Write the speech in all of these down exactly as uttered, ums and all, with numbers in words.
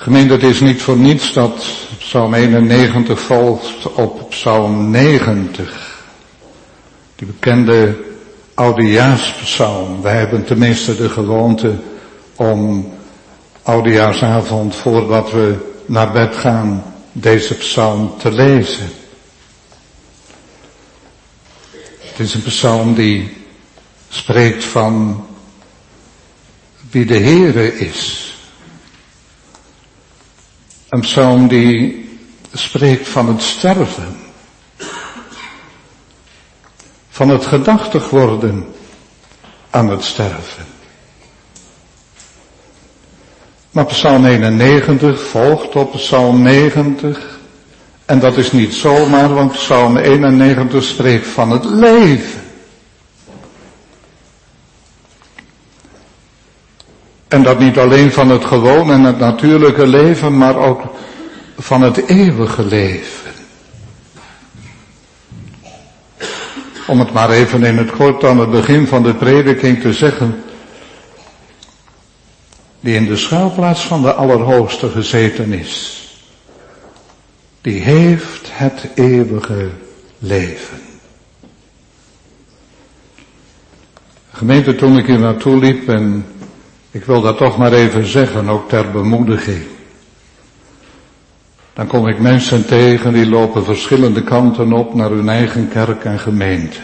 Gemeente, het is niet voor niets dat Psalm eenennegentig volgt op Psalm negentig. Die bekende Oudejaarspsalm. Wij hebben tenminste de gewoonte om Oudejaarsavond voordat we naar bed gaan deze psalm te lezen. Het is een psalm die spreekt van wie de Heere is. Een psalm die spreekt van het sterven. Van het gedachtig worden aan het sterven. Maar psalm eenennegentig volgt op psalm negentig. En dat is niet zomaar, want psalm eenennegentig spreekt van het leven. En dat niet alleen van het gewone en het natuurlijke leven, maar ook van het eeuwige leven. Om het maar even in het kort aan het begin van de prediking te zeggen. Die in de schuilplaats van de Allerhoogste gezeten is. Die heeft het eeuwige leven. Gemeente, toen ik hier naartoe liep, en ik wil dat toch maar even zeggen, ook ter bemoediging. Dan kom ik mensen tegen die lopen verschillende kanten op naar hun eigen kerk en gemeente.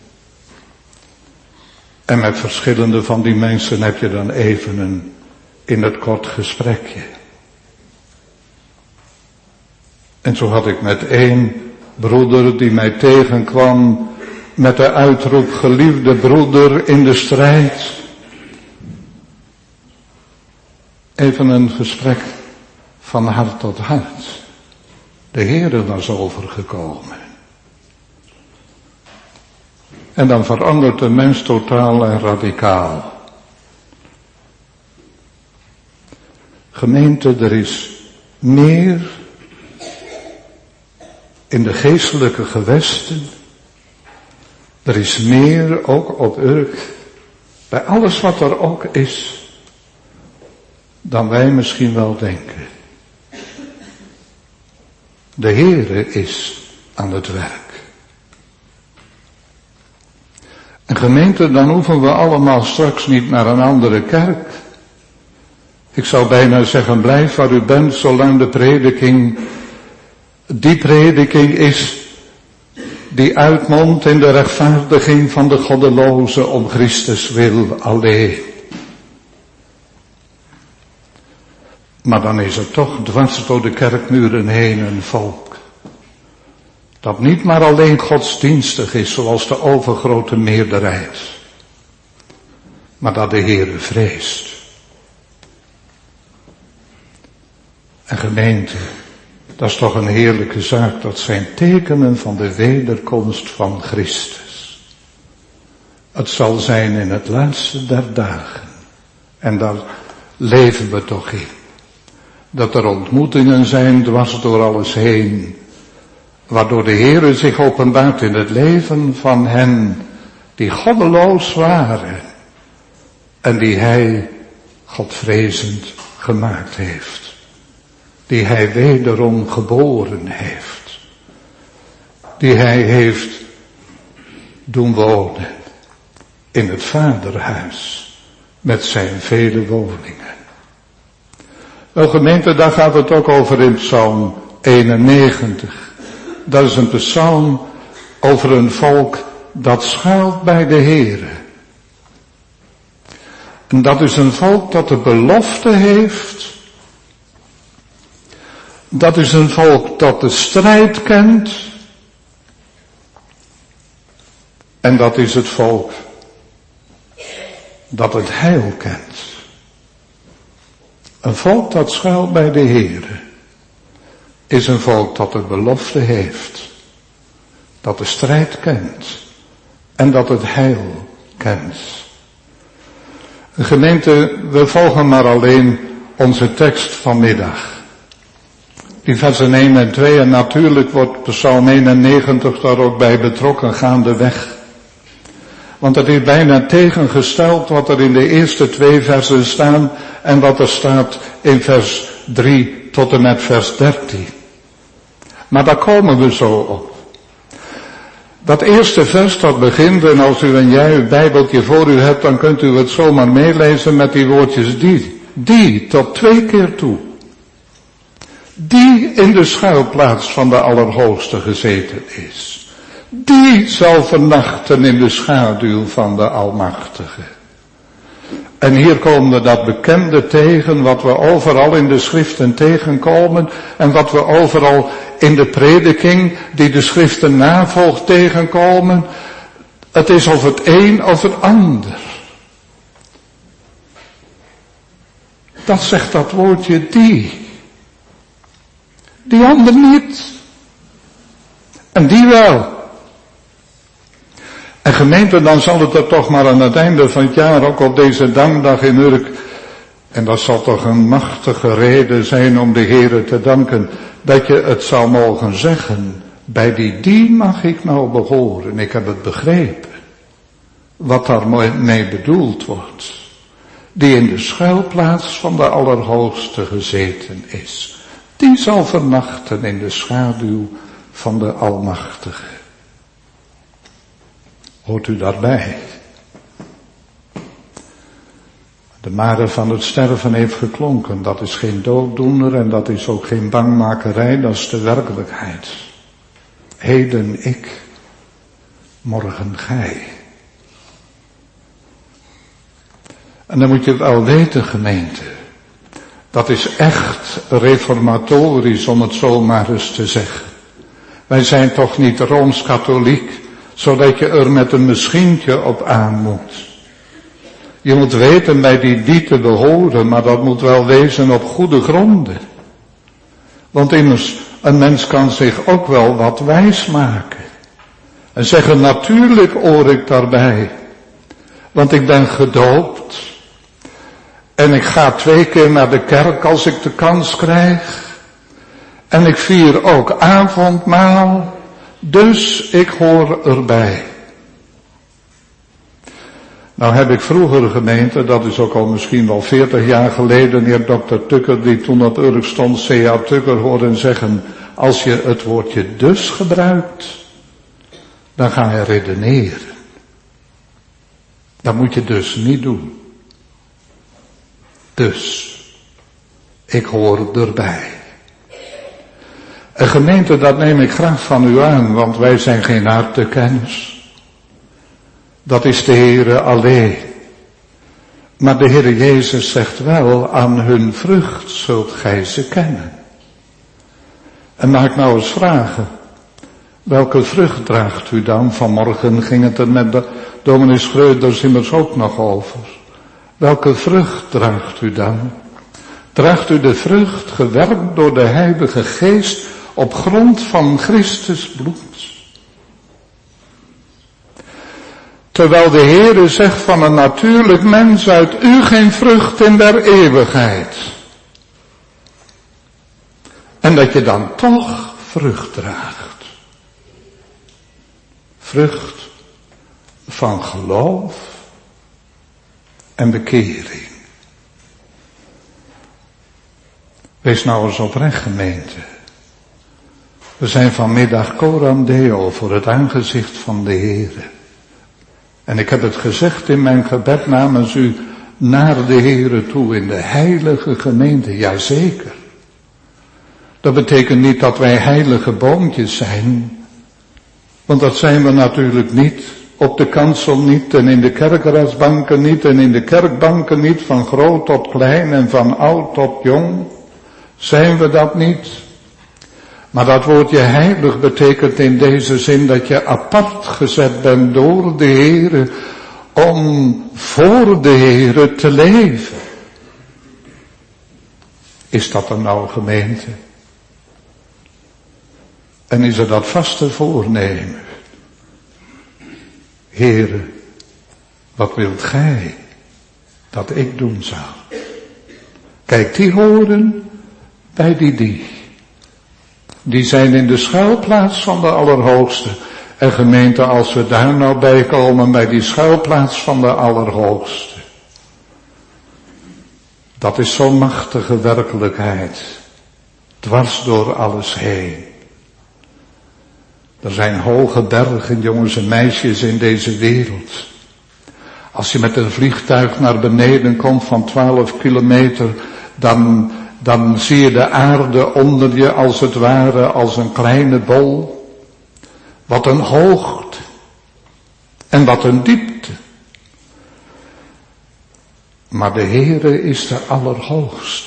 En met verschillende van die mensen heb je dan even een in het kort gesprekje. En zo had ik met één broeder die mij tegenkwam met de uitroep, geliefde broeder in de strijd. Even een gesprek van hart tot hart. De Heere was overgekomen. En dan verandert de mens totaal en radicaal. Gemeente, er is meer in de geestelijke gewesten. Er is meer ook op Urk, bij alles wat er ook is, dan wij misschien wel denken. De Heere is aan het werk. En gemeente, dan hoeven we allemaal straks niet naar een andere kerk. Ik zou bijna zeggen, blijf waar u bent, zolang de prediking, die prediking is, die uitmondt in de rechtvaardiging van de goddeloze om Christus wil alleen. Maar dan is er toch dwars door de kerkmuren heen een volk, dat niet maar alleen godsdienstig is, zoals de overgrote meerderheid, maar dat de Heere vreest. En gemeente, dat is toch een heerlijke zaak, dat zijn tekenen van de wederkomst van Christus. Het zal zijn in het laatste der dagen, en daar leven we toch in. Dat er ontmoetingen zijn dwars door alles heen, waardoor de Heere zich openbaart in het leven van hen die goddeloos waren en die Hij godvrezend gemaakt heeft. Die Hij wederom geboren heeft. Die Hij heeft doen wonen in het Vaderhuis met zijn vele woningen. Nou gemeente, daar gaat het ook over in Psalm eenennegentig. Dat is een psalm over een volk dat schuilt bij de Heere. En dat is een volk dat de belofte heeft. Dat is een volk dat de strijd kent. En dat is het volk dat het heil kent. Een volk dat schuilt bij de Heere is een volk dat de belofte heeft. Dat de strijd kent. En dat het heil kent. Gemeente, we volgen maar alleen onze tekst vanmiddag. Die versen één en twee, en natuurlijk wordt Psalm eenennegentig daar ook bij betrokken gaandeweg. Want het is bijna tegengesteld wat er in de eerste twee versen staan en wat er staat in vers drie tot en met vers dertien. Maar daar komen we zo op. Dat eerste vers dat begint, en als u en jij uw Bijbeltje voor u hebt, dan kunt u het zomaar meelezen met die woordjes die. Die tot twee keer toe. Die in de schuilplaats van de Allerhoogste gezeten is. Die zal vernachten in de schaduw van de Almachtige. En hier komen we dat bekende tegen, wat we overal in de schriften tegenkomen, en wat we overal in de prediking, die de schriften navolgt, tegenkomen. Het is of het een of het ander. Dat zegt dat woordje die. Die ander niet. En die wel. En gemeente, dan zal het er toch maar aan het einde van het jaar, ook op deze dankdag in Urk, en dat zal toch een machtige reden zijn om de Heere te danken, dat je het zal mogen zeggen, bij die die mag ik nou behoren. Ik heb het begrepen, wat daarmee bedoeld wordt. Die in de schuilplaats van de Allerhoogste gezeten is. Die zal vernachten in de schaduw van de Almachtige. Hoort u daarbij? De mare van het sterven heeft geklonken. Dat is geen dooddoener en dat is ook geen bangmakerij, dat is de werkelijkheid. Heden ik, morgen gij. En dan moet je wel weten, gemeente. Dat is echt reformatorisch, om het zo maar eens te zeggen. Wij zijn toch niet Rooms-katholiek, zodat je er met een misschientje op aan moet. Je moet weten bij die die te behoren, maar dat moet wel wezen op goede gronden. Want immers, een mens kan zich ook wel wat wijs maken. En zeggen, natuurlijk hoor ik daarbij. Want ik ben gedoopt. En ik ga twee keer naar de kerk als ik de kans krijg. En ik vier ook avondmaal. Dus ik hoor erbij. Nou heb ik vroeger gemeente, dat is ook al misschien wel veertig jaar geleden, heer dokter Tukker, die toen op Urk stond, C A Tukker, horen zeggen, als je het woordje dus gebruikt, dan ga je redeneren. Dat moet je dus niet doen. Dus, ik hoor erbij. Een gemeente, dat neem ik graag van u aan, want wij zijn geen hartekenners. Dat is de Heere alleen. Maar de Heere Jezus zegt wel, aan hun vrucht zult gij ze kennen. En mag ik nou eens vragen, welke vrucht draagt u dan? Vanmorgen ging het er met de dominee Schreuders immers ook nog over. Welke vrucht draagt u dan? Draagt u de vrucht, gewerkt door de Heilige Geest, op grond van Christus bloed? Terwijl de Heere zegt van een natuurlijk mens uit u geen vrucht in der eeuwigheid. En dat je dan toch vrucht draagt. Vrucht van geloof en bekering. Wees nou eens oprecht, gemeente. We zijn vanmiddag coram Deo voor het aangezicht van de Heere. En ik heb het gezegd in mijn gebed namens u naar de Heere toe in de heilige gemeente. Jazeker. Dat betekent niet dat wij heilige boontjes zijn. Want dat zijn we natuurlijk niet. Op de kansel niet en in de kerkraadsbanken niet en in de kerkbanken niet. Van groot tot klein en van oud tot jong. Zijn we dat niet? Maar dat woordje heilig betekent in deze zin dat je apart gezet bent door de Heere om voor de Heere te leven. Is dat een nou gemeente? En is er dat vaste voornemen? Heere, wat wilt gij dat ik doen zou? Kijk, die horen bij die die. Die zijn in de schuilplaats van de Allerhoogste. En gemeente, als we daar nou bij komen, bij die schuilplaats van de Allerhoogste. Dat is zo'n machtige werkelijkheid. Dwars door alles heen. Er zijn hoge bergen, jongens en meisjes, in deze wereld. Als je met een vliegtuig naar beneden komt van twaalf kilometer, dan, dan zie je de aarde onder je als het ware als een kleine bol. Wat een hoogte. En wat een diepte. Maar de Heere is de Allerhoogste.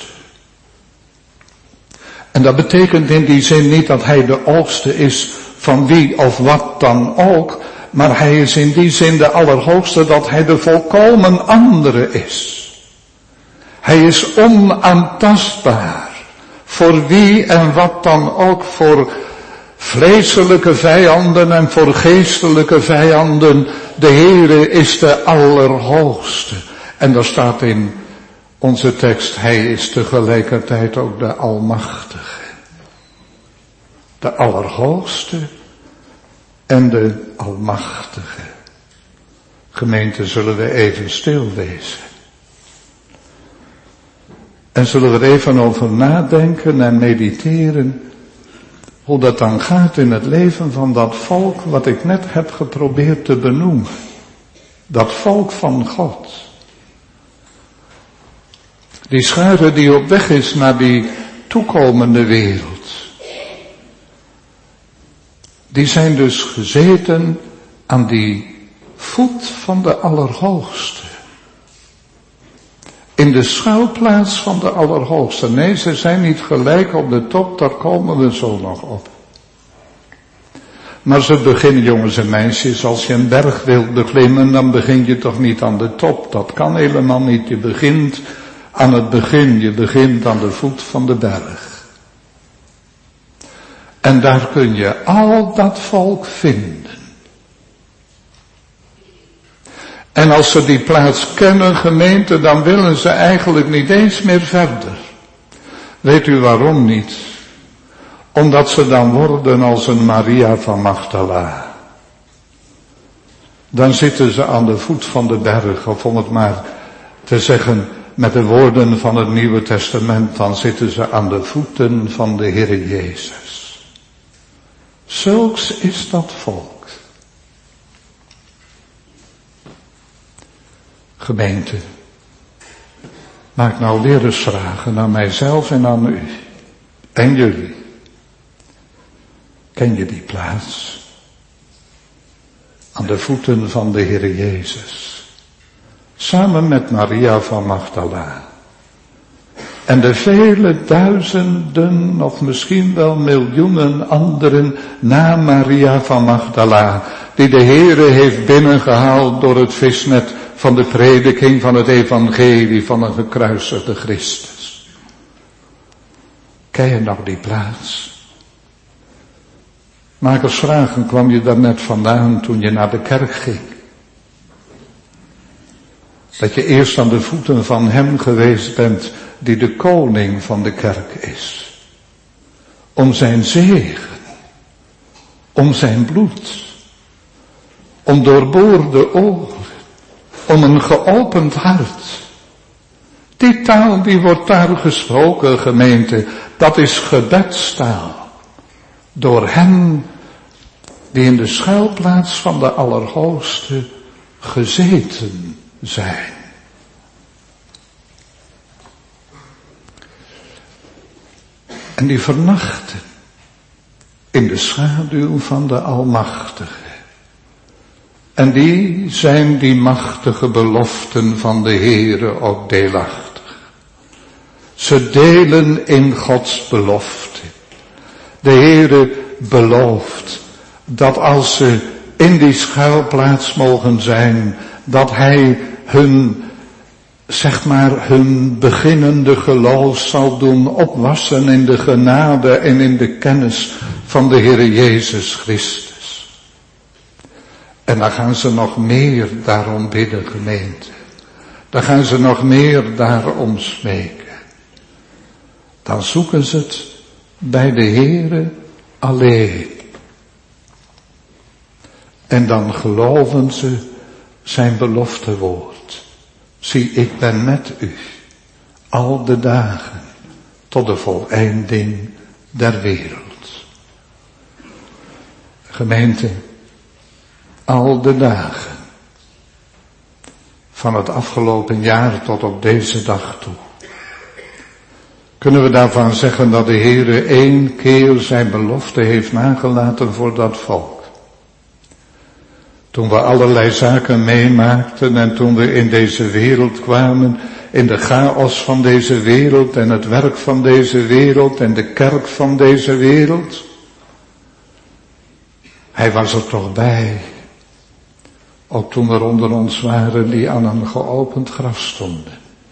En dat betekent in die zin niet dat Hij de hoogste is van wie of wat dan ook. Maar Hij is in die zin de Allerhoogste dat Hij de volkomen andere is. Hij is onaantastbaar. Voor wie en wat dan ook, voor vleeselijke vijanden en voor geestelijke vijanden. De Heere is de Allerhoogste. En daar staat in onze tekst, Hij is tegelijkertijd ook de Almachtige. De Allerhoogste en de Almachtige. Gemeente, zullen we even stil wezen. En zullen we er even over nadenken en mediteren. Hoe dat dan gaat in het leven van dat volk wat ik net heb geprobeerd te benoemen. Dat volk van God. Die schare die op weg is naar die toekomende wereld. Die zijn dus gezeten aan die voet van de Allerhoogste. In de schuilplaats van de Allerhoogste. Nee, ze zijn niet gelijk op de top, daar komen we zo nog op. Maar ze beginnen, jongens en meisjes, als je een berg wilt beklimmen, dan begin je toch niet aan de top. Dat kan helemaal niet. Je begint aan het begin, je begint aan de voet van de berg. En daar kun je al dat volk vinden. En als ze die plaats kennen, gemeente, dan willen ze eigenlijk niet eens meer verder. Weet u waarom niet? Omdat ze dan worden als een Maria van Magdala. Dan zitten ze aan de voet van de berg, of om het maar te zeggen met de woorden van het Nieuwe Testament, dan zitten ze aan de voeten van de Heer Jezus. Zulks is dat volk. Gemeente, maak nou weer eens vragen aan mijzelf en aan u. En jullie. Ken je die plaats? Aan de voeten van de Heer Jezus. Samen met Maria van Magdala. En de vele duizenden of misschien wel miljoenen anderen na Maria van Magdala. Die de Heere heeft binnengehaald door het visnet van de prediking van het evangelie van een gekruisigde Christus. Ken je nog die plaats? Maak eens vragen, kwam je daar net vandaan toen je naar de kerk ging? Dat je eerst aan de voeten van hem geweest bent die de koning van de kerk is. Om zijn zegen. Om zijn bloed. Om doorboorde ogen. Om een geopend hart. Die taal die wordt daar gesproken, gemeente, dat is gebedstaal. Door hen die in de schuilplaats van de Allerhoogste gezeten zijn. En die vernachten in de schaduw van de Almachtige. En die zijn die machtige beloften van de Heere ook deelachtig. Ze delen in Gods belofte. De Heere belooft dat als ze in die schuilplaats mogen zijn, dat Hij hun, zeg maar, hun beginnende geloof zal doen opwassen in de genade en in de kennis van de Heere Jezus Christus. En dan gaan ze nog meer daarom bidden, gemeente. Dan gaan ze nog meer daarom smeken. Dan zoeken ze het bij de Heere alleen. En dan geloven ze zijn beloftewoord. Zie, ik ben met u al de dagen tot de voleinding der wereld. Gemeente, al de dagen van het afgelopen jaar tot op deze dag toe. Kunnen we daarvan zeggen dat de Heere één keer zijn belofte heeft nagelaten voor dat volk? Toen we allerlei zaken meemaakten en toen we in deze wereld kwamen, in de chaos van deze wereld en het werk van deze wereld en de kerk van deze wereld. Hij was er toch bij. Ook toen er onder ons waren die aan een geopend graf stonden.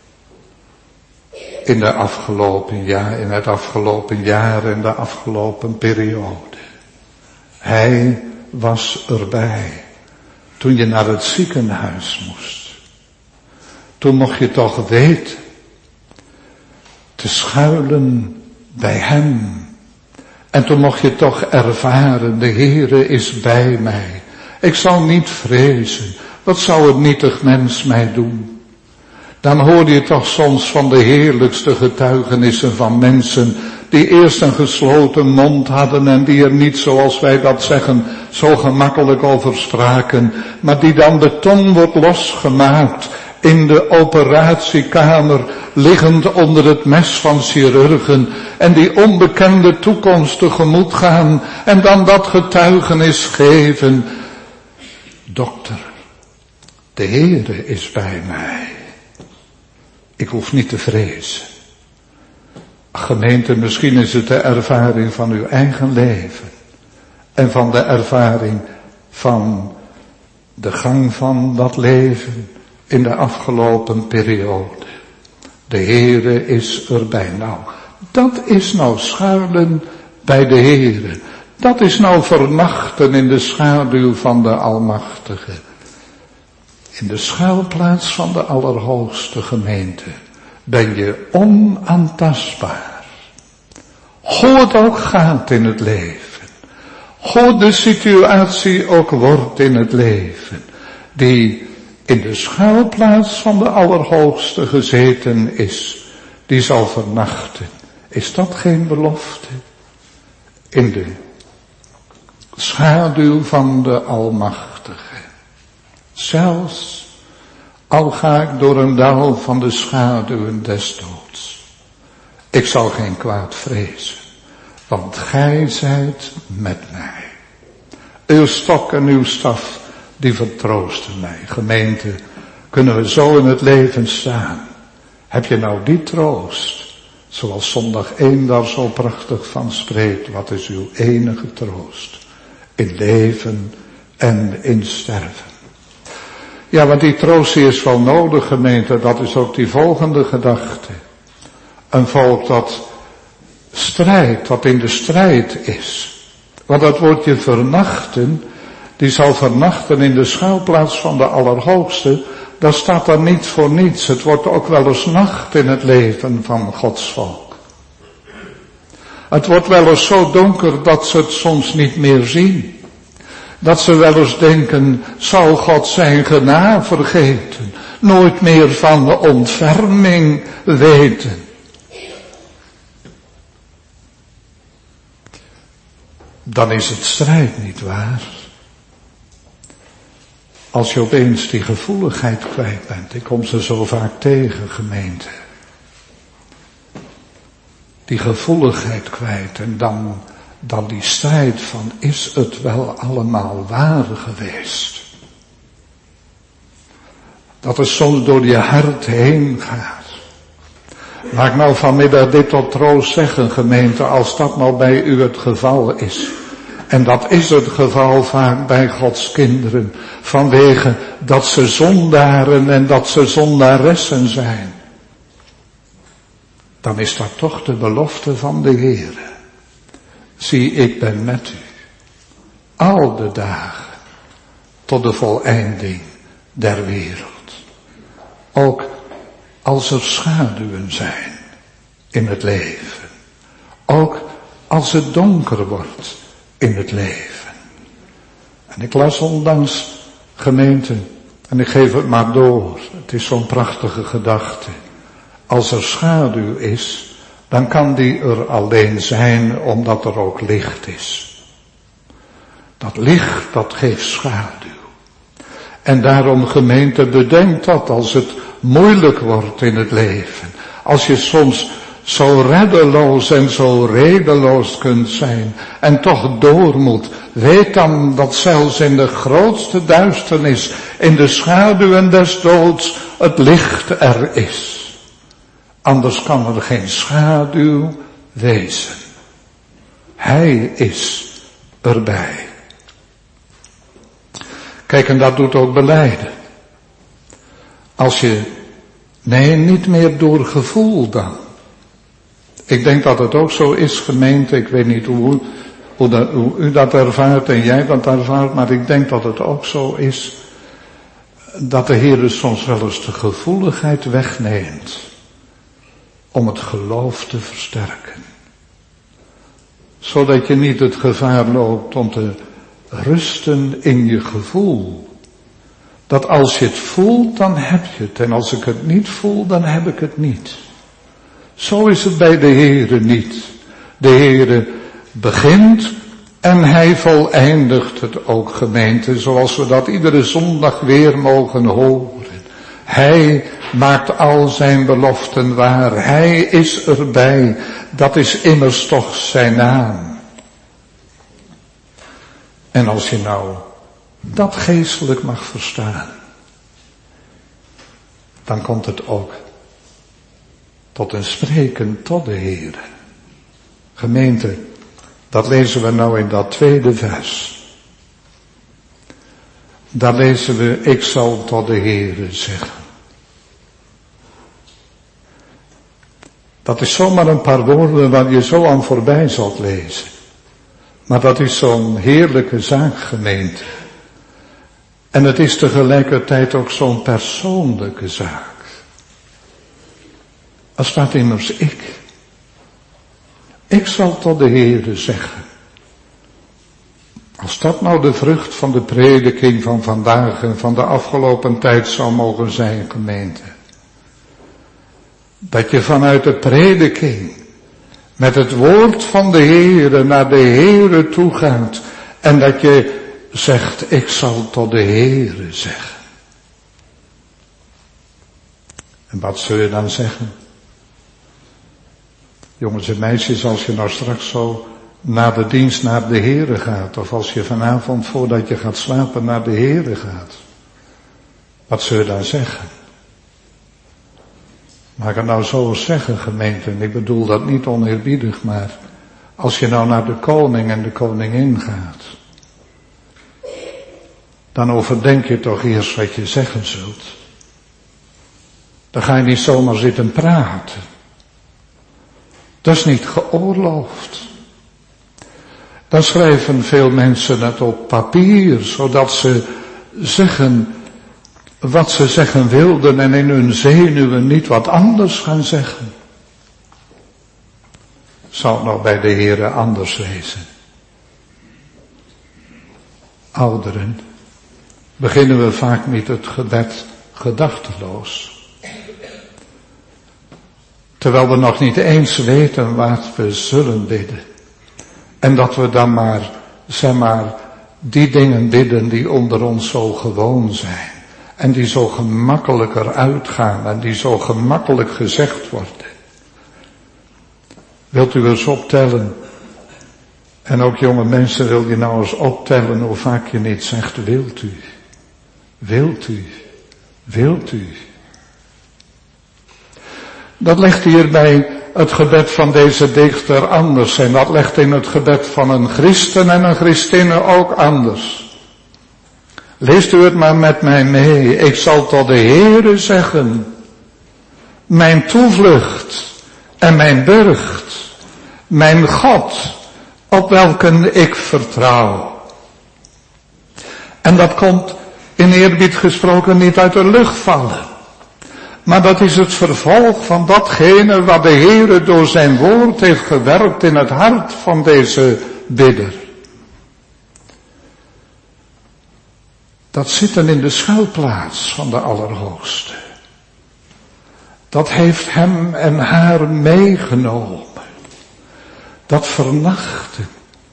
In de afgelopen jaar, in het afgelopen jaar en de afgelopen periode. Hij was erbij. Toen je naar het ziekenhuis moest. Toen mocht je toch weten. Te schuilen bij hem. En toen mocht je toch ervaren, de Heere is bij mij. Ik zal niet vrezen. Wat zou het nietig mens mij doen? Dan hoorde je toch soms van de heerlijkste getuigenissen van mensen die eerst een gesloten mond hadden en die er niet, zoals wij dat zeggen, zo gemakkelijk over spraken, maar die dan de tong wordt losgemaakt in de operatiekamer, liggend onder het mes van chirurgen en die onbekende toekomst tegemoet gaan en dan dat getuigenis geven. Dokter, de Heere is bij mij. Ik hoef niet te vrezen. Gemeente, misschien is het de ervaring van uw eigen leven. En van de ervaring van de gang van dat leven in de afgelopen periode. De Heere is erbij. Nou, dat is nou schuilen bij de Heere. Dat is nou vernachten in de schaduw van de Almachtige. In de schuilplaats van de Allerhoogste, gemeente ben je onaantastbaar. Hoe het ook gaat in het leven. Hoe de situatie ook wordt in het leven. Die in de schuilplaats van de Allerhoogste gezeten is. Die zal vernachten. Is dat geen belofte? In de schaduw van de Almachtige. Zelfs al ga ik door een dal van de schaduwen des doods. Ik zal geen kwaad vrezen, want gij zijt met mij. Uw stok en uw staf, die vertroosten mij. Gemeente, kunnen we zo in het leven staan? Heb je nou die troost, zoals zondag één daar zo prachtig van spreekt? Wat is uw enige troost in leven en in sterven? Ja, want die troost is wel nodig, gemeente. Dat is ook die volgende gedachte. Een volk dat strijdt, dat in de strijd is. Want dat woordje vernachten, die zal vernachten in de schuilplaats van de Allerhoogste. Dat staat daar niet voor niets. Het wordt ook wel eens nacht in het leven van Gods volk. Het wordt wel eens zo donker dat ze het soms niet meer zien. Dat ze wel eens denken, zal God zijn genade vergeten, nooit meer van de ontferming weten. Dan is het strijd, niet waar? Als je opeens die gevoeligheid kwijt bent, ik kom ze zo vaak tegen, gemeente. Die gevoeligheid kwijt en dan... dan die strijd van, is het wel allemaal waar geweest? Dat het soms door je hart heen gaat. Laat ik nou vanmiddag dit tot troost zeggen, gemeente, als dat nou bij u het geval is. En dat is het geval vaak bij Gods kinderen, vanwege dat ze zondaren en dat ze zondaressen zijn. Dan is dat toch de belofte van de Heere. Zie, ik ben met u, al de dagen, tot de voleinding der wereld. Ook als er schaduwen zijn in het leven. Ook als het donker wordt in het leven. En ik las onlangs, gemeente, en ik geef het maar door, het is zo'n prachtige gedachte. Als er schaduw is, dan kan die er alleen zijn omdat er ook licht is. Dat licht, dat geeft schaduw. En daarom, gemeente, bedenk dat als het moeilijk wordt in het leven. Als je soms zo reddeloos en zo redeloos kunt zijn en toch door moet. Weet dan dat zelfs in de grootste duisternis, in de schaduwen des doods, het licht er is. Anders kan er geen schaduw wezen. Hij is erbij. Kijk, en dat doet ook belijden. Als je, nee, niet meer door gevoel dan. Ik denk dat het ook zo is, gemeente, ik weet niet hoe, hoe, dat, hoe u dat ervaart en jij dat ervaart, maar ik denk dat het ook zo is, dat de Heer soms wel eens de gevoeligheid wegneemt om het geloof te versterken. Zodat je niet het gevaar loopt om te rusten in je gevoel. Dat als je het voelt, dan heb je het. En als ik het niet voel, dan heb ik het niet. Zo is het bij de Heere niet. De Heere begint en Hij voleindigt het ook, gemeente. Zoals we dat iedere zondag weer mogen horen. Hij maakt al zijn beloften waar. Hij is erbij. Dat is immers toch zijn naam. En als je nou dat geestelijk mag verstaan, dan komt het ook tot een spreken tot de Heere. Gemeente, dat lezen we nou in dat tweede vers. Daar lezen we, ik zal tot de Heere zeggen. Dat is zomaar een paar woorden waar je zo aan voorbij zult lezen. Maar dat is zo'n heerlijke zaak, gemeente. En het is tegelijkertijd ook zo'n persoonlijke zaak. Er staat immers ik. Ik zal tot de Heere zeggen. Als dat nou de vrucht van de prediking van vandaag en van de afgelopen tijd zou mogen zijn, gemeente. Dat je vanuit de prediking met het woord van de Heere naar de Heere toe gaat. En dat je zegt, ik zal tot de Heere zeggen. En wat zul je dan zeggen? Jongens en meisjes, als je nou straks zo na de dienst naar de Heere gaat. Of als je vanavond voordat je gaat slapen naar de Heere gaat. Wat zul je dan zeggen? Mag ik het nou zo zeggen, gemeente? En ik bedoel dat niet oneerbiedig, maar als je nou naar de koning en de koningin gaat. Dan overdenk je toch eerst wat je zeggen zult. Dan ga je niet zomaar zitten praten. Dat is niet geoorloofd. Dan schrijven veel mensen het op papier, zodat ze zeggen wat ze zeggen wilden en in hun zenuwen niet wat anders gaan zeggen. Zou het nou bij de Heere anders wezen? Ouderen, beginnen we vaak met het gebed gedachteloos. Terwijl we nog niet eens weten wat we zullen bidden. En dat we dan maar, zeg maar, die dingen bidden die onder ons zo gewoon zijn. En die zo gemakkelijker uitgaan en die zo gemakkelijk gezegd worden. Wilt u eens optellen? En ook jonge mensen, wil je nou eens optellen hoe vaak je niet zegt, wilt u? Wilt u? Wilt u? Dat ligt hier bij het gebed van deze dichter anders. En dat ligt in het gebed van een christen en een christinne ook anders. Leest u het maar met mij mee. Ik zal tot de Heere zeggen. Mijn toevlucht en mijn burcht. Mijn God, op welke ik vertrouw. En dat komt in eerbied gesproken niet uit de lucht vallen. Maar dat is het vervolg van datgene wat de Heere door zijn woord heeft gewerkt in het hart van deze bidder. Dat zitten in de schuilplaats van de Allerhoogste. dat heeft hem en haar meegenomen. Dat vernachten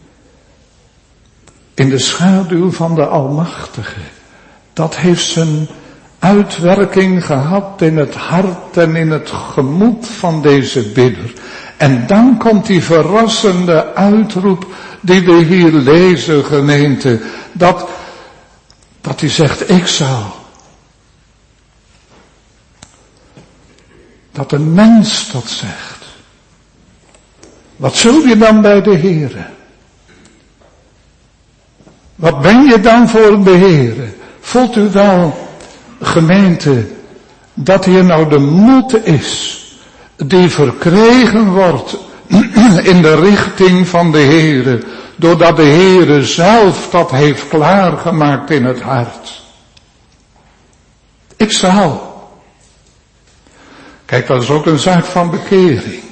in de schaduw van de Almachtige, dat heeft zijn uitwerking gehad in het hart en in het gemoed van deze bidder. En dan komt die verrassende uitroep die we hier lezen, gemeente, dat, dat hij zegt, ik zal. Dat een mens dat zegt. Wat zul je dan bij de Heere? Wat ben je dan voor de Heere? Voelt u wel, gemeente, dat hier nou de moed is die verkregen wordt in de richting van de Heere, doordat de Heere zelf dat heeft klaargemaakt in het hart. Ik zal. Kijk, dat is ook een zaak van bekering.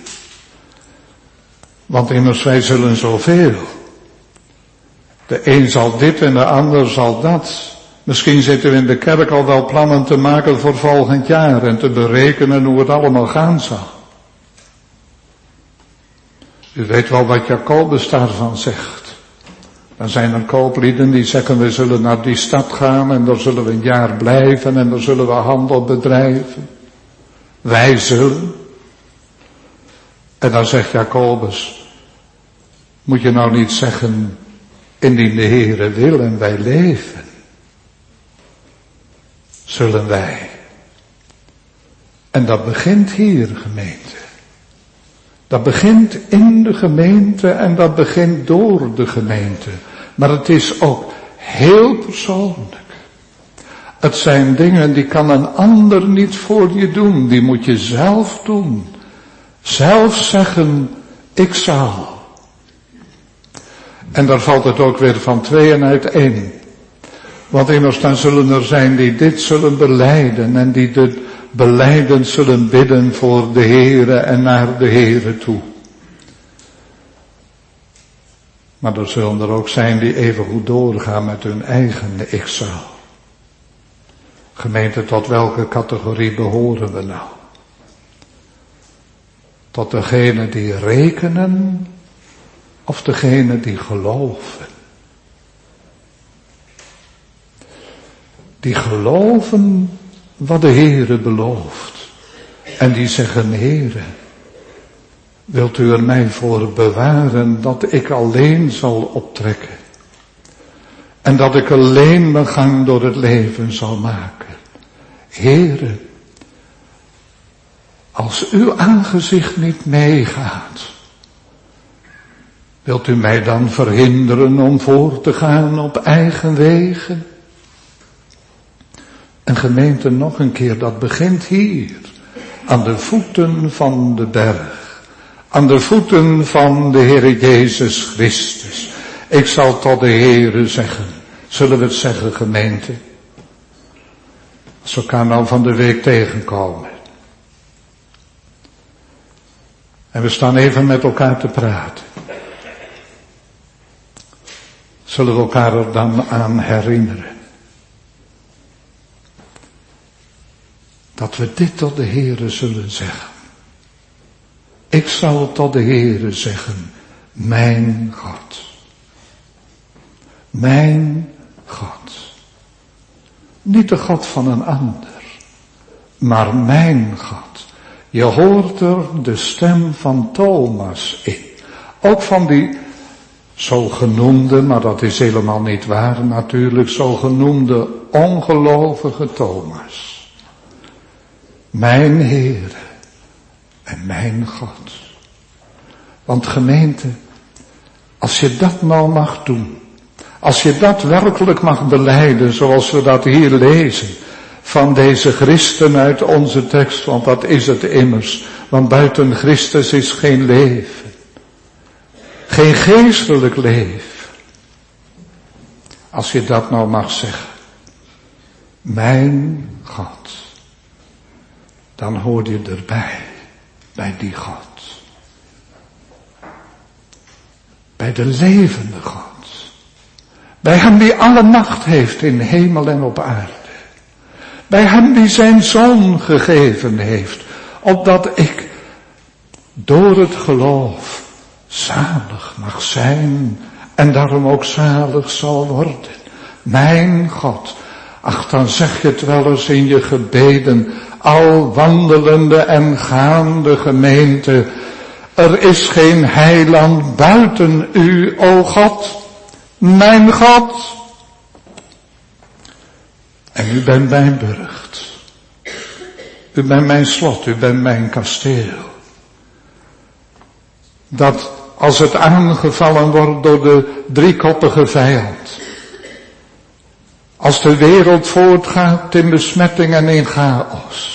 Want immers wij zullen zoveel. De een zal dit en de ander zal dat. Misschien zitten we in de kerk al wel plannen te maken voor volgend jaar en te berekenen hoe het allemaal gaan zal. U weet wel wat Jacobus daarvan zegt. Dan zijn er kooplieden die zeggen we zullen naar die stad gaan en daar zullen we een jaar blijven en daar zullen we handel bedrijven. Wij zullen. En dan zegt Jacobus, moet je nou niet zeggen, indien de Heere wil en wij leven, zullen wij. En dat begint hier, gemeente. Dat begint in de gemeente en dat begint door de gemeente. Maar het is ook heel persoonlijk. Het zijn dingen die kan een ander niet voor je doen. Die moet je zelf doen. Zelf zeggen, ik zal. En daar valt het ook weer van tweeën uiteen. Want immers dan zullen er zijn die dit zullen belijden en die dit belijden zullen bidden voor de Heere en naar de Heere toe. Maar er zullen er ook zijn die even goed doorgaan met hun eigen ik zal. Gemeente, tot welke categorie behoren we nou? Tot degene die rekenen of degene die geloven? Die geloven wat de Heere belooft. En die zeggen, Heere, wilt u er mij voor bewaren dat ik alleen zal optrekken. En dat ik alleen mijn gang door het leven zal maken. Heere, als uw aangezicht niet meegaat, wilt u mij dan verhinderen om voor te gaan op eigen wegen? En gemeente, nog een keer, dat begint hier, aan de voeten van de berg, aan de voeten van de Heere Jezus Christus. Ik zal tot de Heere zeggen, zullen we het zeggen, gemeente? Als we elkaar nou van de week tegenkomen. En we staan even met elkaar te praten. Zullen we elkaar er dan aan herinneren? Dat we dit tot de Heere zullen zeggen. Ik zal tot de Heere zeggen, mijn God. Mijn God. Niet de God van een ander, maar mijn God. Je hoort er de stem van Thomas in. Ook van die zogenoemde, maar dat is helemaal niet waar natuurlijk, zogenoemde ongelovige Thomas. Mijn Heere en mijn God. Want gemeente, als je dat nou mag doen, als je dat werkelijk mag belijden zoals we dat hier lezen, van deze Christen uit onze tekst, want dat is het immers, want buiten Christus is geen leven. Geen geestelijk leven. Als je dat nou mag zeggen, mijn God, dan hoor je erbij, bij die God. Bij de levende God. Bij hem die alle macht heeft in hemel en op aarde. Bij hem die zijn zoon gegeven heeft, opdat ik door het geloof zalig mag zijn en daarom ook zalig zal worden. Mijn God, ach, dan zeg je het wel eens in je gebeden, al wandelende en gaande gemeente, er is geen heiland buiten u, o God, mijn God. En u bent mijn burcht. U bent mijn slot, u bent mijn kasteel. Dat als het aangevallen wordt door de driekoppige vijand, als de wereld voortgaat in besmetting en in chaos,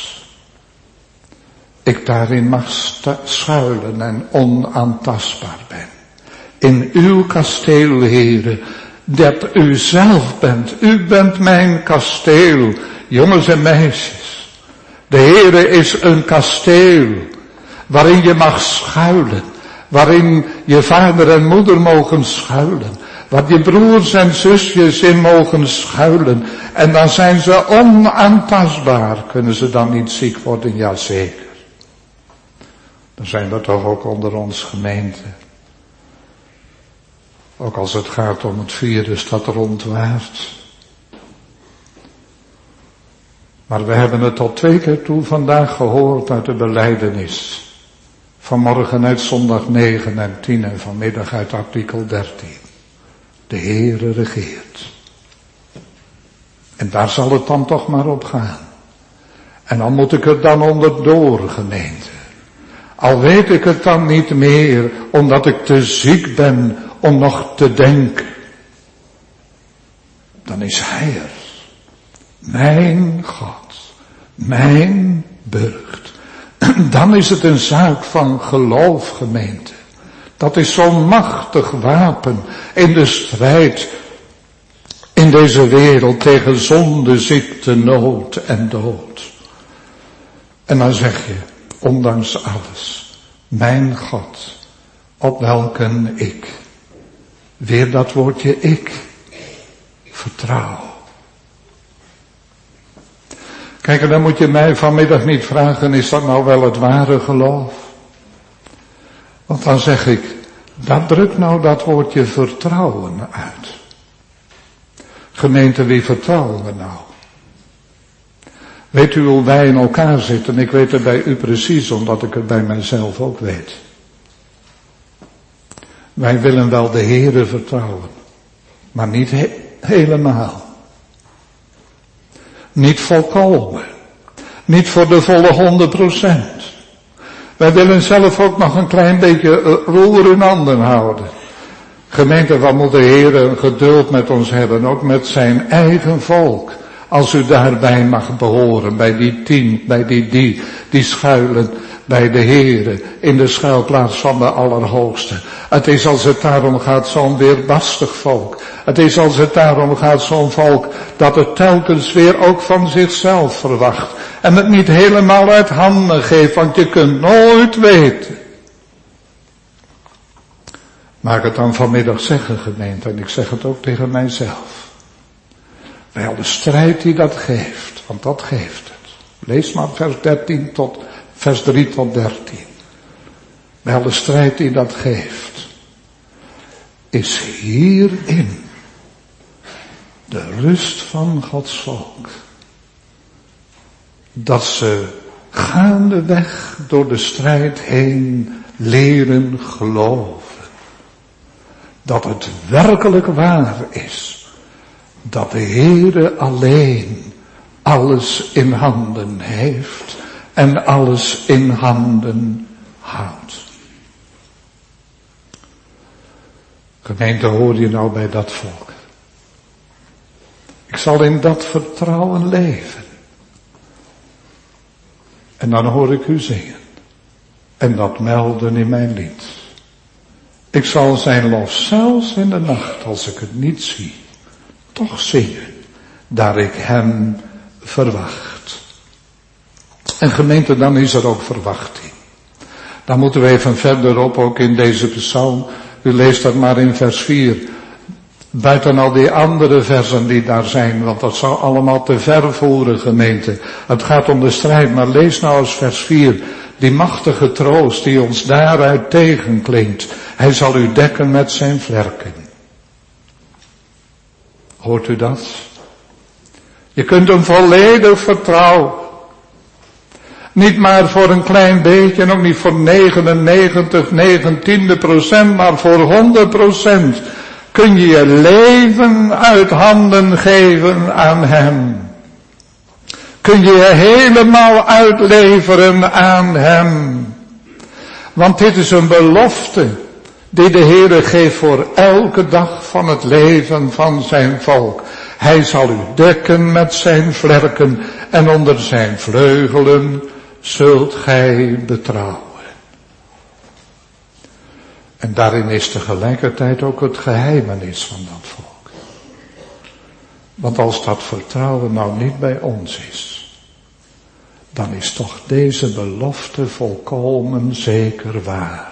ik daarin mag schuilen en onaantastbaar ben. In uw kasteel, Heere, dat u zelf bent. U bent mijn kasteel, jongens en meisjes. De Heere is een kasteel waarin je mag schuilen, waarin je vader en moeder mogen schuilen, waar je broers en zusjes in mogen schuilen. En dan zijn ze onaantastbaar. Kunnen ze dan niet ziek worden? Jazeker. Dan zijn we toch ook onder ons gemeente. Ook als het gaat om het virus dat rondwaart. Maar we hebben het al twee keer toe vandaag gehoord uit de belijdenis. Vanmorgen uit zondag negen en tien en vanmiddag uit artikel dertien. De Heere regeert. En daar zal het dan toch maar op gaan. En dan moet ik er dan onderdoor, gemeente. Al weet ik het dan niet meer, omdat ik te ziek ben om nog te denken. Dan is Hij er. Mijn God. Mijn burcht. Dan is het een zaak van geloof, gemeente. Dat is zo'n machtig wapen in de strijd in deze wereld tegen zonde, ziekte, nood en dood. En dan zeg je, ondanks alles, mijn God, op welken ik, weer dat woordje ik, vertrouw. Kijk, en dan moet je mij vanmiddag niet vragen, is dat nou wel het ware geloof? Want dan zeg ik, dat drukt nou dat woordje vertrouwen uit. Gemeente, wie vertrouwen we nou? Weet u hoe wij in elkaar zitten? Ik weet het bij u precies, omdat ik het bij mijzelf ook weet. Wij willen wel de Heere vertrouwen, maar niet he- helemaal. Niet volkomen. Niet voor de volle honderd procent. Wij willen zelf ook nog een klein beetje roer in handen houden. Gemeente, wat moet de Heer geduld met ons hebben, ook met zijn eigen volk. Als u daarbij mag behoren, bij die tien, bij die die, die schuilen bij de Heere, in de schuilplaats van de Allerhoogste. Het is als het daarom gaat zo'n weerbarstig volk. Het is als het daarom gaat zo'n volk dat het telkens weer ook van zichzelf verwacht. En het niet helemaal uit handen geeft, want je kunt nooit weten. Mag ik het dan vanmiddag zeggen, gemeente, en ik zeg het ook tegen mijzelf. Wel de strijd die dat geeft, want dat geeft het. Lees maar vers dertien tot, vers drie tot dertien. Wel de strijd die dat geeft, is hierin de rust van Gods volk. Dat ze gaandeweg door de strijd heen leren geloven. Dat het werkelijk waar is. Dat de Heere alleen alles in handen heeft en alles in handen houdt. Gemeente, hoor je nou bij dat volk? Ik zal in dat vertrouwen leven. En dan hoor ik u zingen. En dat melden in mijn lied. Ik zal zijn lof zelfs in de nacht, als ik het niet zie, toch zingen, daar ik hem verwacht. En gemeente, dan is er ook verwachting. Dan moeten we even verderop, ook in deze psalm, u leest dat maar in vers vier. Buiten al die andere versen die daar zijn, want dat zou allemaal te ver voeren, gemeente. Het gaat om de strijd, maar lees nou eens vers vier. Die machtige troost die ons daaruit tegenklinkt. Hij zal u dekken met zijn vlerken. Hoort u dat? Je kunt hem volledig vertrouwen. Niet maar voor een klein beetje en ook niet voor negenennegentig, negentiende procent, maar voor honderd procent kun je je leven uit handen geven aan hem. Kun je je helemaal uitleveren aan hem. Want dit is een belofte die de Heere geeft voor elke dag van het leven van zijn volk. Hij zal u dekken met zijn vlerken en onder zijn vleugelen zult gij betrouwen. En daarin is tegelijkertijd ook het geheimenis van dat volk. Want als dat vertrouwen nou niet bij ons is, dan is toch deze belofte volkomen zeker waar.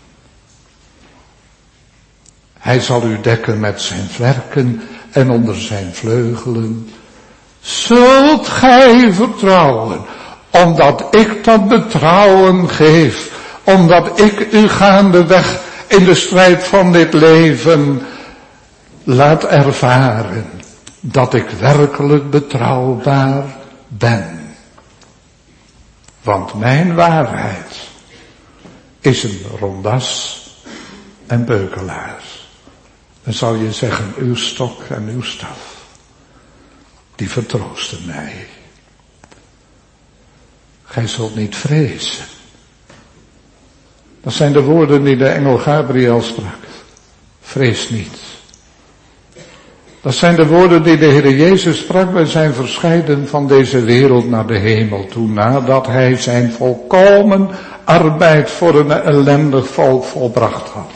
Hij zal u dekken met zijn vlerken en onder zijn vleugelen zult gij vertrouwen, omdat ik dat betrouwen geef, omdat ik u gaandeweg in de strijd van dit leven laat ervaren dat ik werkelijk betrouwbaar ben. Want mijn waarheid is een rondas en beukelaar. Dan zou je zeggen, uw stok en uw staf, die vertroosten mij. Gij zult niet vrezen. Dat zijn de woorden die de engel Gabriel sprak. Vrees niet. Dat zijn de woorden die de Heer Jezus sprak bij zijn verscheiden van deze wereld naar de hemel toe, nadat hij zijn volkomen arbeid voor een ellendig volk volbracht had.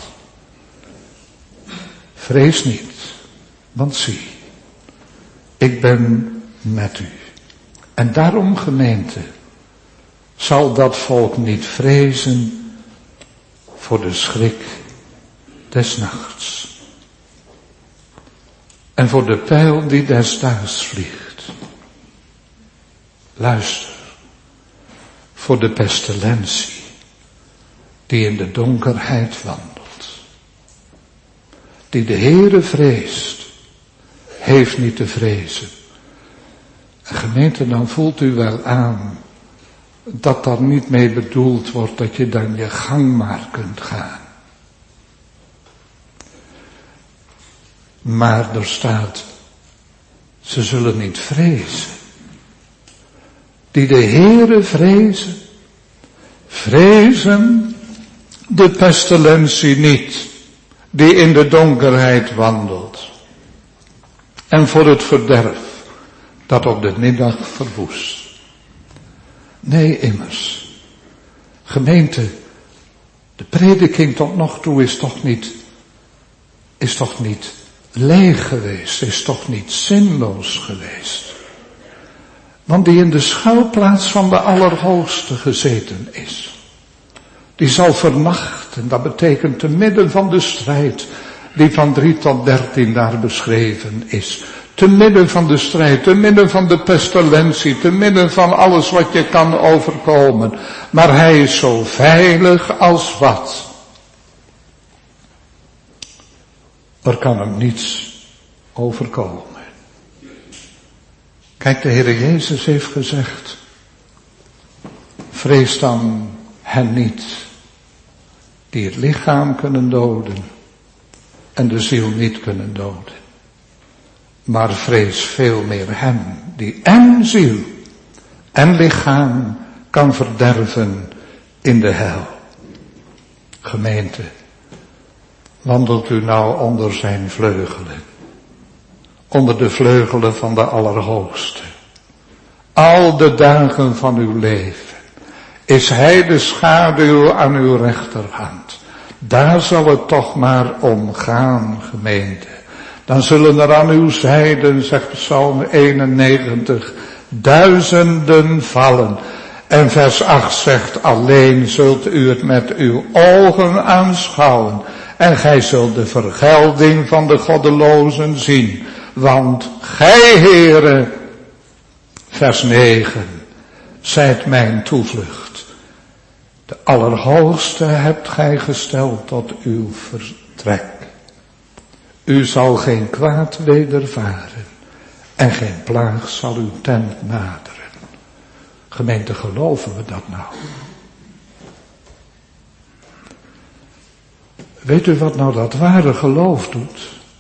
Vrees niet, want zie, ik ben met u. En daarom, gemeente, zal dat volk niet vrezen voor de schrik des nachts. En voor de pijl die des daags vliegt. Luister, voor de pestilentie die in de donkerheid wandelt. Die de Heere vreest, heeft niet te vrezen. En gemeente, dan voelt u wel aan dat daar niet mee bedoeld wordt dat je dan je gang maar kunt gaan. Maar er staat, ze zullen niet vrezen. Die de Heere vrezen, vrezen de pestilentie niet, die in de donkerheid wandelt. En voor het verderf, dat op de middag verwoest. Nee, immers. Gemeente, de prediking tot nog toe is toch niet, is toch niet leeg geweest, is toch niet zinloos geweest. Want die in de schuilplaats van de Allerhoogste gezeten is, die zal vernachten, dat betekent te midden van de strijd, die van drie tot dertien daar beschreven is. Te midden van de strijd, te midden van de pestilentie, te midden van alles wat je kan overkomen. Maar hij is zo veilig als wat. Er kan hem niets overkomen. Kijk, de Heer Jezus heeft gezegd, vrees dan hen niet, die het lichaam kunnen doden en de ziel niet kunnen doden. Maar vrees veel meer hem, die en ziel en lichaam kan verderven in de hel. Gemeente, wandelt u nou onder zijn vleugelen, onder de vleugelen van de Allerhoogste. Al de dagen van uw leven is hij de schaduw aan uw rechterhand. Daar zal het toch maar om gaan, gemeente. Dan zullen er aan uw zijden, zegt Psalm eenennegentig, duizenden vallen En vers acht zegt, alleen zult u het met uw ogen aanschouwen. En gij zult de vergelding van de goddelozen zien. Want gij, Heere, vers negen, zijt mijn toevlucht. De Allerhoogste hebt gij gesteld tot uw vertrek. U zal geen kwaad wedervaren en geen plaag zal uw tent naderen. Gemeente, geloven we dat nou? Weet u wat nou dat ware geloof doet?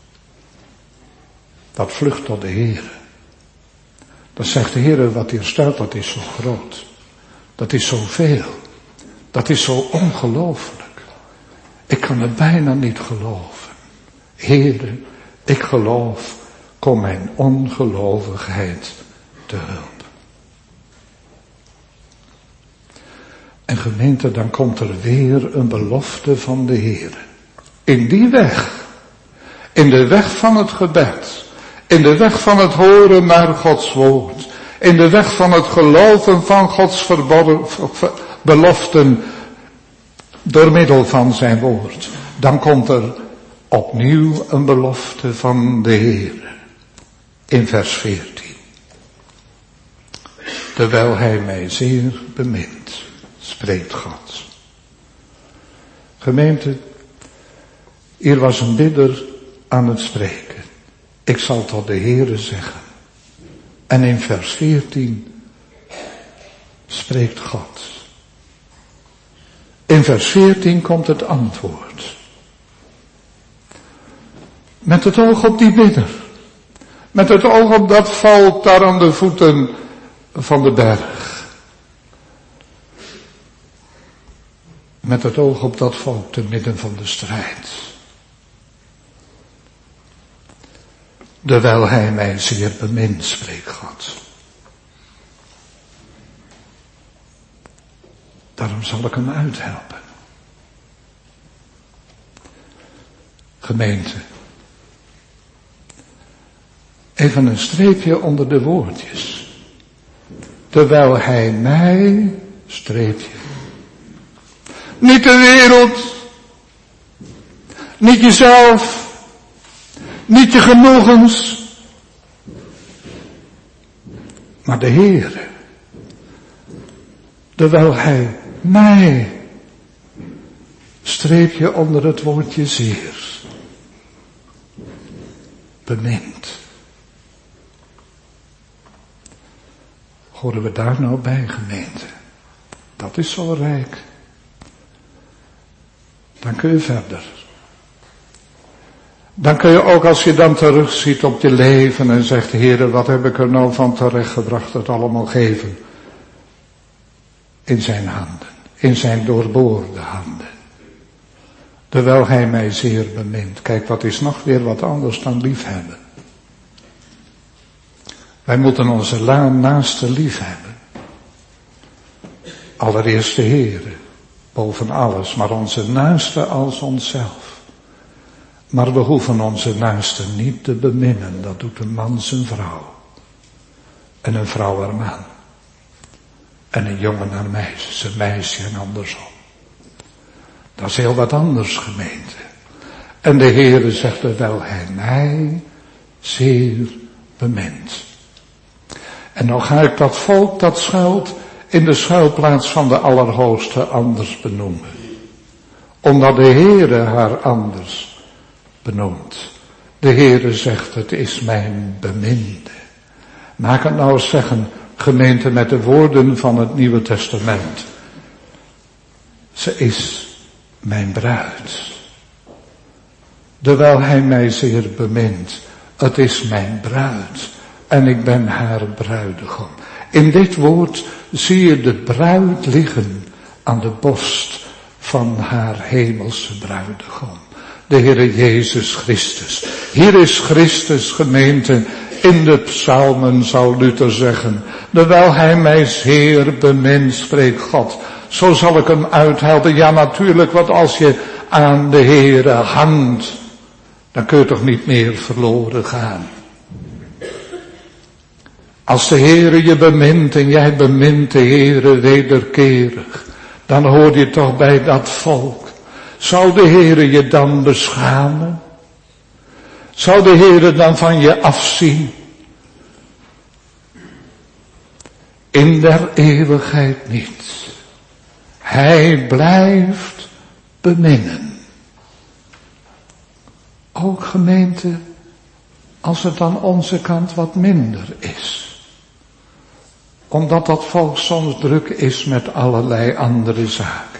Dat vlucht tot de Heere. Dan zegt de Heere, wat hier staat, dat is zo groot. Dat is zoveel. Dat is zo ongelooflijk. Ik kan het bijna niet geloven. Heere, ik geloof, kom mijn ongelovigheid te hulp. En gemeente, dan komt er weer een belofte van de Heere. In die weg, in de weg van het gebed, in de weg van het horen naar Gods woord, in de weg van het geloven van Gods verborgen beloften door middel van zijn woord, dan komt er opnieuw een belofte van de Heere. In vers veertien. Terwijl hij mij zeer bemint, spreekt God. Gemeente, hier was een bidder aan het spreken. Ik zal tot de Heere zeggen. En in vers veertien spreekt God. In vers veertien komt het antwoord. Met het oog op die bidder. Met het oog op dat volk daar aan de voeten van de berg. Met het oog op dat volk te midden van de strijd. Terwijl hij mij zeer bemint, spreekt God. Daarom zal ik hem uithelpen. Gemeente. Even een streepje onder de woordjes. Terwijl hij mij, streepje. Niet de wereld. Niet jezelf. Niet je genoegens. Maar de Heere. Terwijl hij mij, streepje onder het woordje zeer, bemint. Horen we daar nou bij, gemeente? Dat is zo rijk. Dan kun je verder. Dan kun je ook, als je dan terugziet op je leven en zegt, Heere, wat heb ik er nou van terechtgebracht, het allemaal geven. In zijn handen, in zijn doorboorde handen. Terwijl hij mij zeer bemint. Kijk, wat is nog weer wat anders dan liefhebben. Wij moeten onze naaste lief hebben. Allereerst de Heere, boven alles, maar onze naaste als onszelf. Maar we hoeven onze naaste niet te beminnen, dat doet een man zijn vrouw. En een vrouw haar man. En een jongen haar meisje, zijn meisje en andersom. Dat is heel wat anders, gemeente. En de Heere zegt, terwijl hij mij zeer bemint. En nou ga ik dat volk dat schuilt in de schuilplaats van de Allerhoogste anders benoemen. Omdat de Heere haar anders benoemt. De Heere zegt, het is mijn beminde. Maak het nou eens zeggen, gemeente, met de woorden van het Nieuwe Testament. Ze is mijn bruid. Terwijl hij mij zeer bemint. Het is mijn bruid. En ik ben haar bruidegom. In dit woord zie je de bruid liggen aan de borst van haar hemelse bruidegom. De Heere Jezus Christus. Hier is Christus, gemeente. In de psalmen zou Luther zeggen. Terwijl hij mij zeer bemint, spreekt God. Zo zal ik hem uithelpen. Ja, natuurlijk, want als je aan de Heere hangt, dan kun je toch niet meer verloren gaan. Als de Heere je bemint en jij bemint de Heere wederkerig, dan hoor je toch bij dat volk. Zou de Heere je dan beschamen? Zou de Heere dan van je afzien? In der eeuwigheid niet. Hij blijft beminnen. Ook gemeente, als het aan onze kant wat minder is. Omdat dat volk soms druk is met allerlei andere zaken.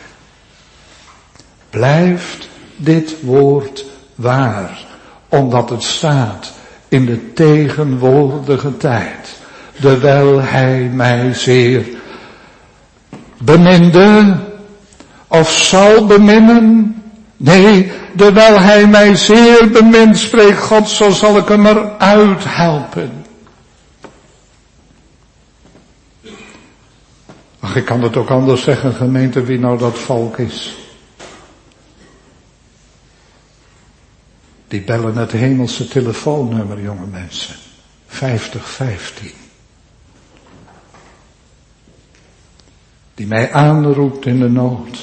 Blijft dit woord waar, omdat het staat in de tegenwoordige tijd. Dewijl hij mij zeer beminde, of zal beminnen. Nee, dewijl hij mij zeer bemint, spreekt God, zo zal ik hem eruit helpen. Ach, ik kan het ook anders zeggen, gemeente, wie nou dat volk is. Die bellen het hemelse telefoonnummer, jonge mensen. vijftig vijftien. Die mij aanroept in de nood.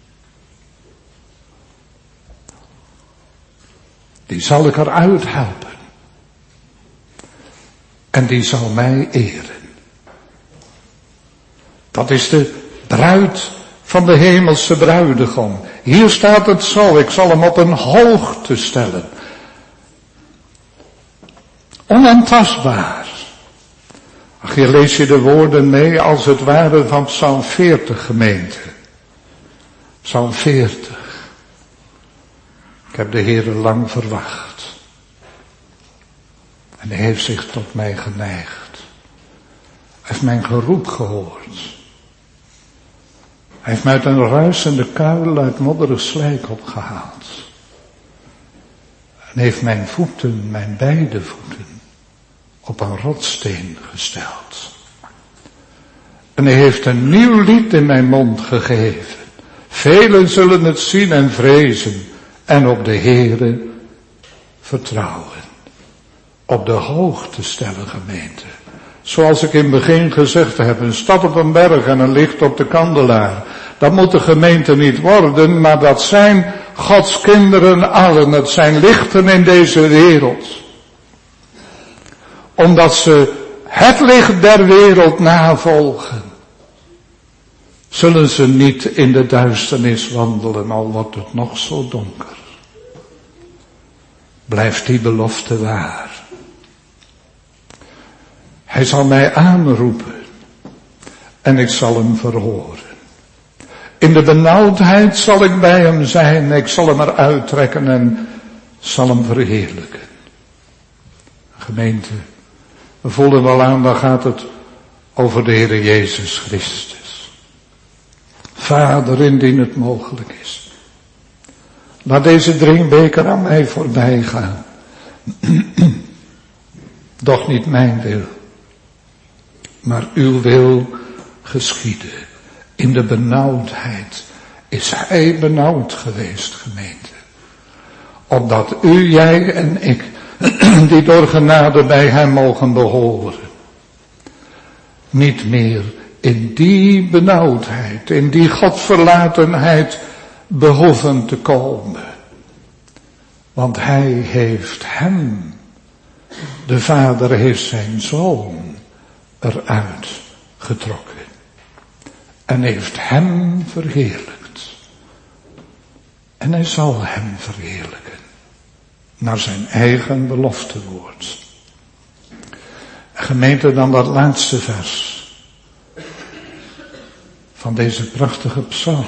Die zal ik eruit helpen. En die zal mij eren. Dat is de bruid van de hemelse bruidegom. Hier staat het zo, ik zal hem op een hoogte stellen. Onaantastbaar. Ach, hier lees je de woorden mee als het ware van Psalm veertig, gemeente. Psalm veertig. Ik heb de Heere lang verwacht. En hij heeft zich tot mij geneigd. Hij heeft mijn geroep gehoord. Hij heeft mij uit een ruisende kuil uit modderig slijk opgehaald. En heeft mijn voeten, mijn beide voeten, op een rotsteen gesteld. En hij heeft een nieuw lied in mijn mond gegeven. Velen zullen het zien en vrezen en op de Heere vertrouwen. Op de hoogte stellen, gemeente. Zoals ik in het begin gezegd heb, een stad op een berg en een licht op de kandelaar. Dat moet de gemeente niet worden, maar dat zijn Gods kinderen allen. Het zijn lichten in deze wereld. Omdat ze het licht der wereld navolgen, zullen ze niet in de duisternis wandelen, al wordt het nog zo donker. Blijft die belofte waar. Hij zal mij aanroepen en ik zal hem verhoren. In de benauwdheid zal ik bij hem zijn, ik zal hem eruit trekken en zal hem verheerlijken. Gemeente, we voelen wel aan, dan gaat het over de Heer Jezus Christus. Vader, indien het mogelijk is, laat deze drinkbeker aan mij voorbij gaan. Doch niet mijn wil, maar uw wil geschieden. In de benauwdheid is hij benauwd geweest, gemeente. Opdat u, jij en ik, die door genade bij hem mogen behoren, niet meer in die benauwdheid, in die godverlatenheid behoeven te komen. Want hij heeft hem, de Vader heeft zijn Zoon eruit getrokken. En heeft hem verheerlijkt. En hij zal hem verheerlijken. Naar zijn eigen beloftewoord. Gemeente, dan dat laatste vers. Van deze prachtige psalm.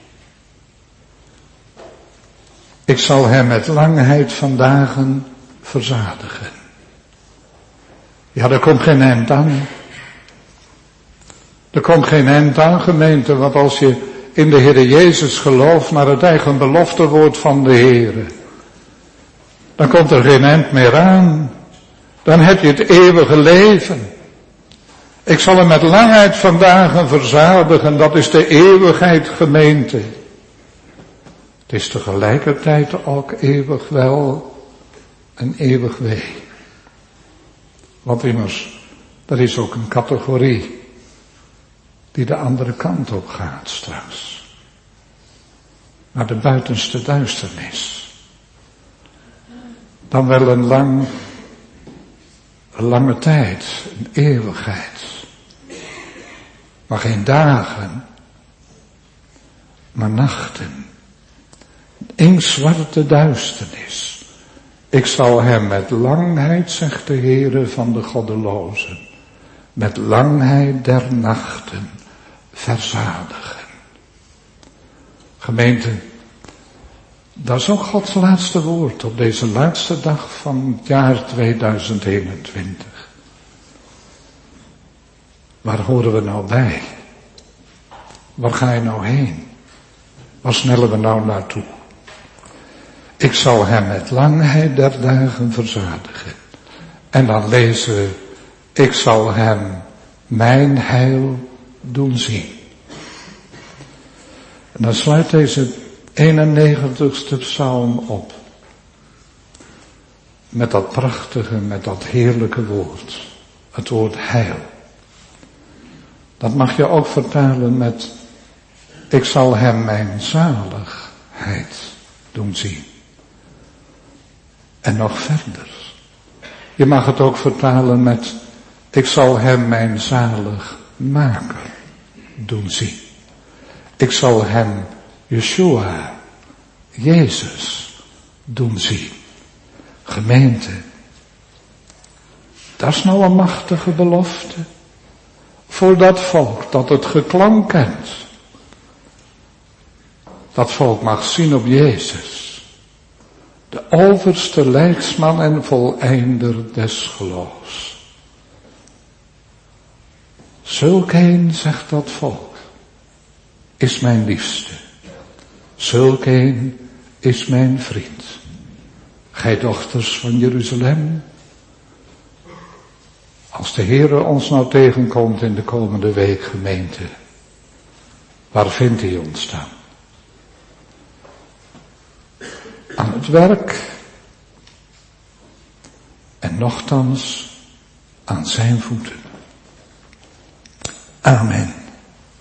Ik zal hem met langheid van dagen verzadigen. Ja, er komt geen eind aan. Er komt geen eind aan, gemeente, want als je in de Heer Jezus gelooft naar het eigen beloftewoord van de Heer, dan komt er geen eind meer aan. Dan heb je het eeuwige leven. Ik zal hem met langheid van dagen verzadigen, dat is de eeuwigheid, gemeente. Het is tegelijkertijd ook eeuwig wel en eeuwig wee. Want immers, Er is ook een categorie die de andere kant op gaat straks. Naar de buitenste duisternis. Dan wel een lang, een lange tijd, een eeuwigheid. Maar geen dagen, maar nachten. Inktzwarte duisternis. Ik zal hem met langheid, zegt de Heere van de goddelozen, met langheid der nachten verzadigen. Gemeente, dat is ook Gods laatste woord op deze laatste dag van het jaar tweeduizend eenentwintig. Waar horen we nou bij? Waar ga je nou heen? Waar snellen we nou naartoe? Ik zal hem met langheid der dagen verzadigen. En dan lezen we, ik zal hem mijn heil doen zien. En dan sluit deze eenennegentigste psalm op. Met dat prachtige, met dat heerlijke woord. Het woord heil. Dat mag je ook vertalen met, ik zal hem mijn zaligheid doen zien. En nog verder. Je mag het ook vertalen met, ik zal hem mijn zaligmaker doen zien. Ik zal hem, Yeshua, Jezus, doen zien. Gemeente, dat is nou een machtige belofte. Voor dat volk dat het geklank kent. Dat volk mag zien op Jezus. De overste leidsman en voleinder des geloofs. Zulk een, zegt dat volk, is mijn liefste. Zulk een is mijn vriend. Gij dochters van Jeruzalem. Als de Heere ons nou tegenkomt in de komende week, gemeente, waar vindt hij ons dan? Aan het werk en nochtans aan zijn voeten. Amen.